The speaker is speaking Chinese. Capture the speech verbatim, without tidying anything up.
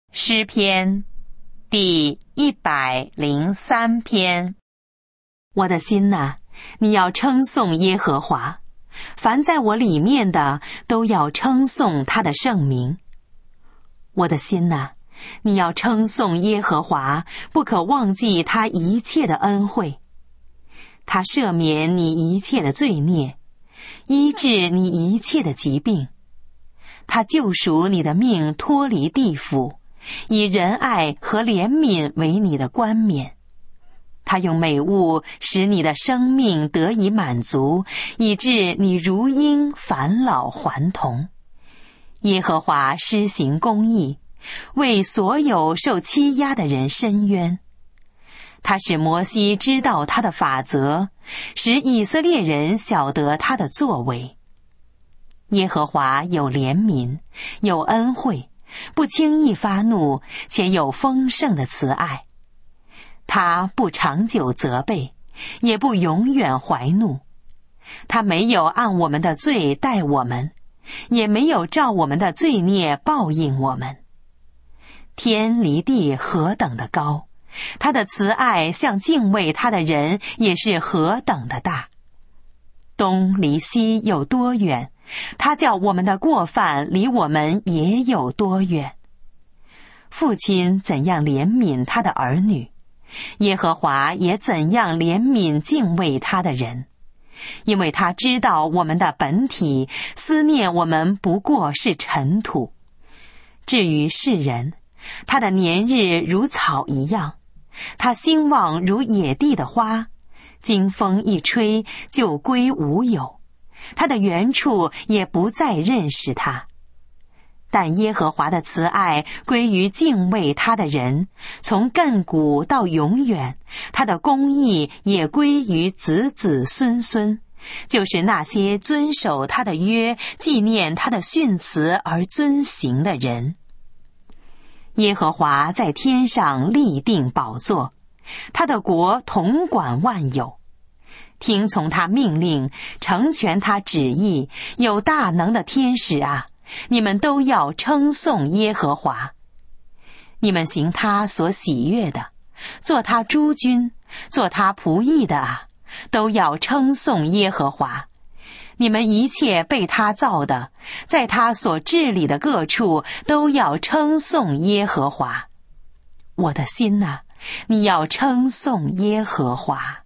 诗篇第一百零三篇。我的心哪，你要称颂耶和华，凡在我里面的都要称颂他的圣名。我的心哪，你要称颂耶和华，不可忘记他一切的恩惠。他赦免你一切的罪孽，医治你一切的疾病。他救赎你的命脱离地府，以仁爱和怜悯为你的冠冕。他用美物使你的生命得以满足，以致你如鹰返老还童。耶和华施行公义，为所有受欺压的人伸冤。他使摩西知道他的法则，使以色列人晓得他的作为。耶和华有怜悯，有恩惠，不轻易发怒，且有丰盛的慈爱。他不长久责备，也不永远怀怒。他没有按我们的罪待我们，也没有照我们的罪孽报应我们。天离地何等的高，他的慈爱向敬畏他的人也是何等的大。东离西有多远，他叫我们的过犯离我们也有多远。父亲怎样怜悯他的儿女，耶和华也怎样怜悯敬畏他的人。因为他知道我们的本体，思念我们不过是尘土。至于世人，他的年日如草一样，他兴旺如野地的花，经风一吹就归无有，他的原处也不再认识他。但耶和华的慈爱归于敬畏他的人，从亘古到永远，他的公义也归于子子孙孙，就是那些遵守他的约，纪念他的训词而遵行的人。耶和华在天上立定宝座，他的国统管万有。听从他命令，成全他旨意，有大能的天使啊，你们都要称颂耶和华。你们行他所喜悦的，做他诸军，做他仆役的啊，都要称颂耶和华。你们一切被他造的，在他所治理的各处，都要称颂耶和华。我的心哪，你要称颂耶和华。